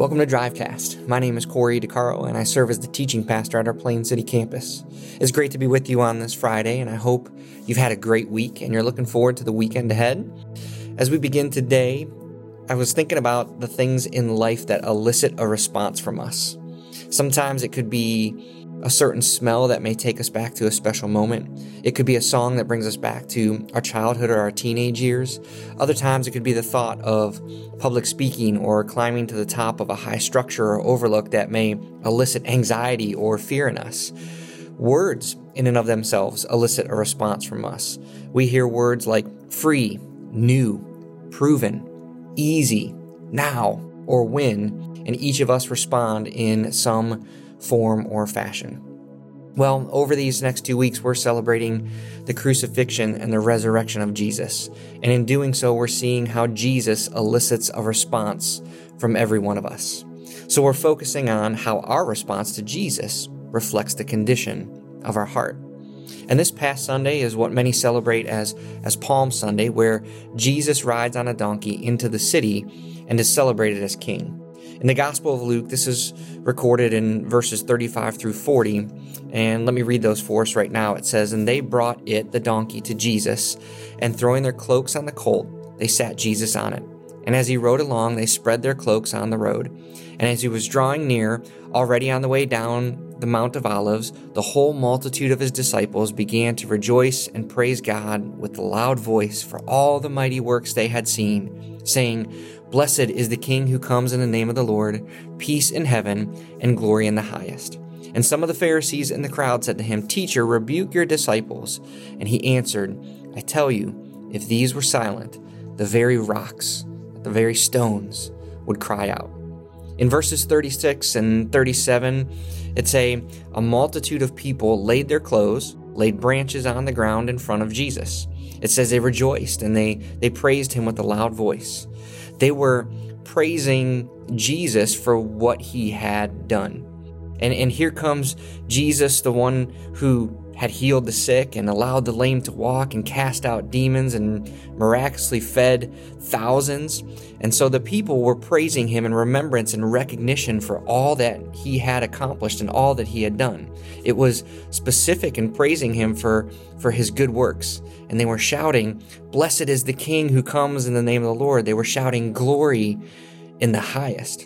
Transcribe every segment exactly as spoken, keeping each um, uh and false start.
Welcome to Drivecast. My name is Corey DeCaro, and I serve as the teaching pastor at our Plain City campus. It's great to be with you on this Friday, and I hope you've had a great week and you're looking forward to the weekend ahead. As we begin today, I was thinking about the things in life that elicit a response from us. Sometimes it could be a certain smell that may take us back to a special moment. It could be a song that brings us back to our childhood or our teenage years. Other times it could be the thought of public speaking or climbing to the top of a high structure or overlook that may elicit anxiety or fear in us. Words in and of themselves elicit a response from us. We hear words like free, new, proven, easy, now, or when, and each of us respond in some form or fashion. Well, over these next two weeks, we're celebrating the crucifixion and the resurrection of Jesus. And in doing so, we're seeing how Jesus elicits a response from every one of us. So we're focusing on how our response to Jesus reflects the condition of our heart. And this past Sunday is what many celebrate as, as Palm Sunday, where Jesus rides on a donkey into the city and is celebrated as king. In the Gospel of Luke, this is recorded in verses thirty-five through forty, and let me read those for us right now. It says, "And they brought it, the donkey, to Jesus, and throwing their cloaks on the colt, they sat Jesus on it. And as he rode along, they spread their cloaks on the road. And as he was drawing near, already on the way down the Mount of Olives, the whole multitude of his disciples began to rejoice and praise God with a loud voice for all the mighty works they had seen, saying, 'Blessed is the King who comes in the name of the Lord, peace in heaven and glory in the highest.' And some of the Pharisees in the crowd said to him, 'Teacher, rebuke your disciples.' And he answered, 'I tell you, if these were silent, the very rocks, the very stones would cry out.'" In verses thirty-six and thirty-seven, it say, "A multitude of people laid their clothes, laid branches on the ground in front of Jesus." It says they rejoiced and they, they praised him with a loud voice. They were praising Jesus for what he had done. And, and here comes Jesus, the one who had healed the sick and allowed the lame to walk and cast out demons and miraculously fed thousands. And so the people were praising him in remembrance and recognition for all that he had accomplished and all that he had done. It was specific in praising him for, for his good works. And they were shouting, "Blessed is the King who comes in the name of the Lord." They were shouting glory in the highest.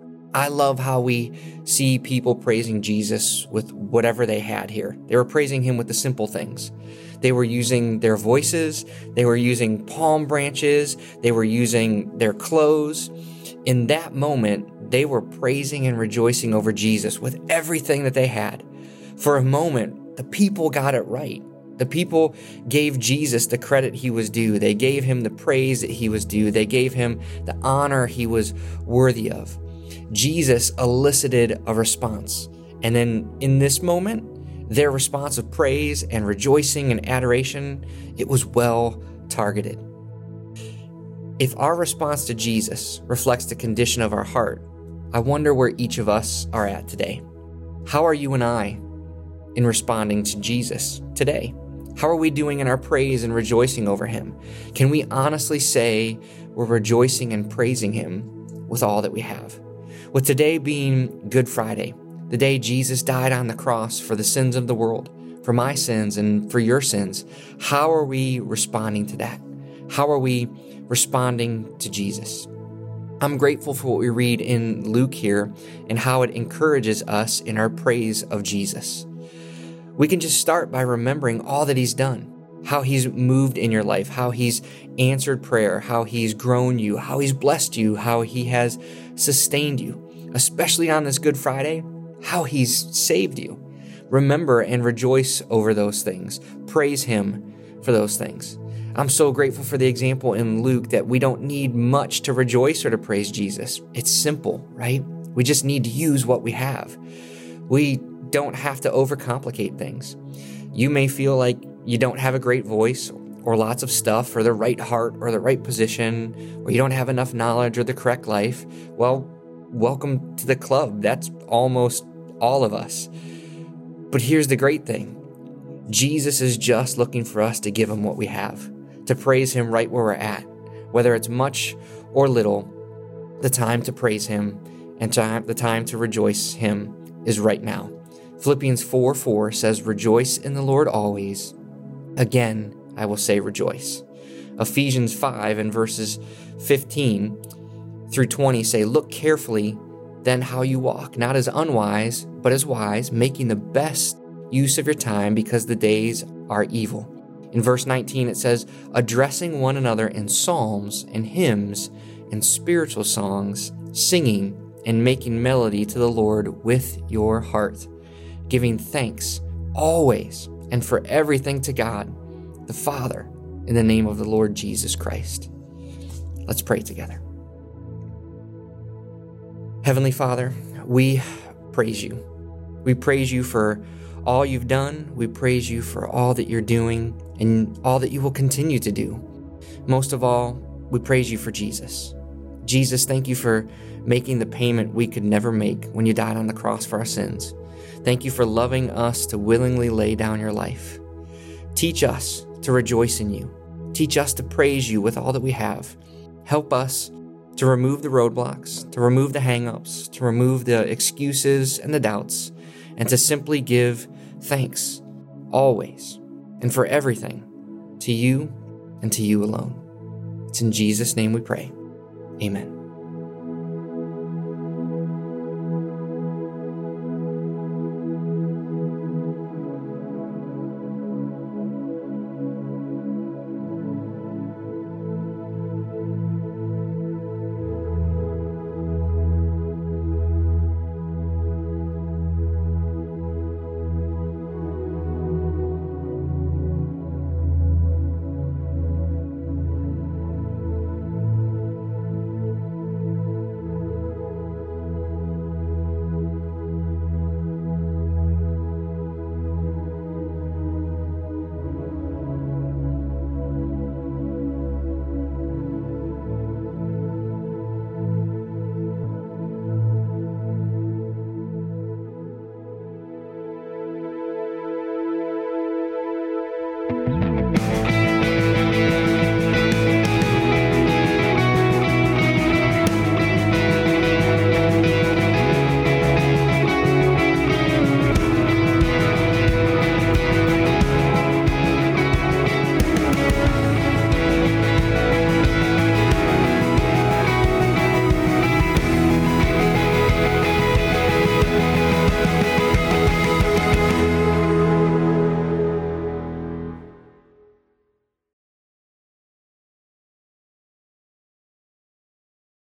I love how we see people praising Jesus with whatever they had here. They were praising him with the simple things. They were using their voices. They were using palm branches. They were using their clothes. In that moment, they were praising and rejoicing over Jesus with everything that they had. For a moment, the people got it right. The people gave Jesus the credit he was due. They gave him the praise that he was due. They gave him the honor he was worthy of. Jesus elicited a response. And then in this moment, their response of praise and rejoicing and adoration, it was well targeted. If our response to Jesus reflects the condition of our heart, I wonder where each of us are at today. How are you and I in responding to Jesus today? How are we doing in our praise and rejoicing over him? Can we honestly say we're rejoicing and praising him with all that we have? With today being Good Friday, the day Jesus died on the cross for the sins of the world, for my sins and for your sins, how are we responding to that? How are we responding to Jesus? I'm grateful for what we read in Luke here and how it encourages us in our praise of Jesus. We can just start by remembering all that he's done, how he's moved in your life, how he's answered prayer, how he's grown you, how he's blessed you, how he has sustained you, especially on this Good Friday, how he's saved you. Remember and rejoice over those things. Praise him for those things. I'm so grateful for the example in Luke that we don't need much to rejoice or to praise Jesus. It's simple, right? We just need to use what we have. We don't have to overcomplicate things. You may feel like you don't have a great voice or lots of stuff or the right heart or the right position, or you don't have enough knowledge or the correct life. Well, welcome to the club. That's almost all of us. But here's the great thing. Jesus is just looking for us to give him what we have, to praise him right where we're at. Whether it's much or little, the time to praise him and time, the time to rejoice him is right now. Philippians four four says, "Rejoice in the Lord always. Again, I will say rejoice." Ephesians five and verses fifteen through twenty say, "Look carefully then how you walk, not as unwise, but as wise, making the best use of your time because the days are evil." In verse nineteen, it says, "Addressing one another in psalms and hymns and spiritual songs, singing and making melody to the Lord with your heart, giving thanks always and for everything to God, the Father, in the name of the Lord Jesus Christ." Let's pray together. Heavenly Father, we praise you. We praise you for all you've done. We praise you for all that you're doing and all that you will continue to do. Most of all, we praise you for Jesus. Jesus, thank you for making the payment we could never make when you died on the cross for our sins. Thank you for loving us to willingly lay down your life. Teach us to rejoice in you. Teach us to praise you with all that we have. Help us to remove the roadblocks, to remove the hang-ups, to remove the excuses and the doubts, and to simply give thanks always and for everything to you and to you alone. It's in Jesus' name we pray. Amen.